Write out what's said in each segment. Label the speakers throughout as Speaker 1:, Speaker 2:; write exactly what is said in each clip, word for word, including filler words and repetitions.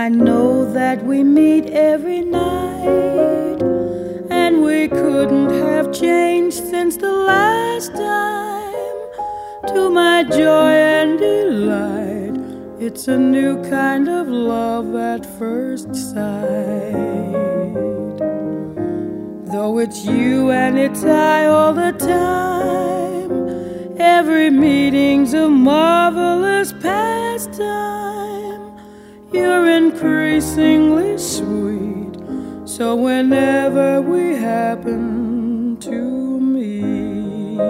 Speaker 1: I know that we meet every night, and we couldn't have changed since the last time. To my joy and delight, it's a new kind of love at first sight. Though it's you and it's I all the time, every meeting's a marvelous pastime. You're increasingly sweet, so whenever we happen to meet,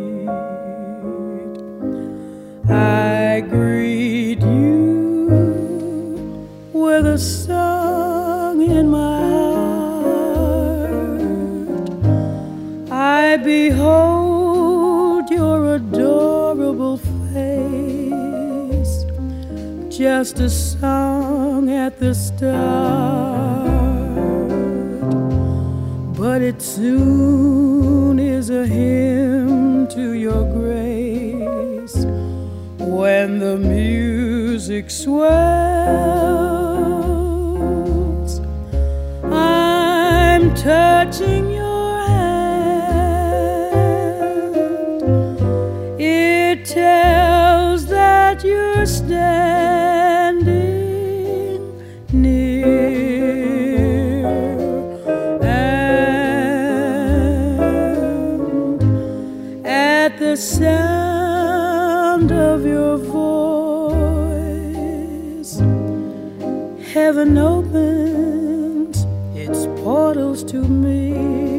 Speaker 1: I greet you with a song in my heart. I behold your adorable face, just a song at the start, but it soon is a hymn to your grace. When the music swells, I'm touching your hand. It tells that you're standing near, and at the sound of your voice, heaven opens its portals to me.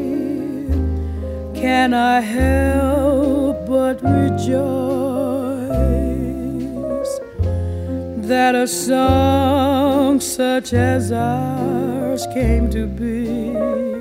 Speaker 1: Can I help but rejoice that a song such as ours came to be?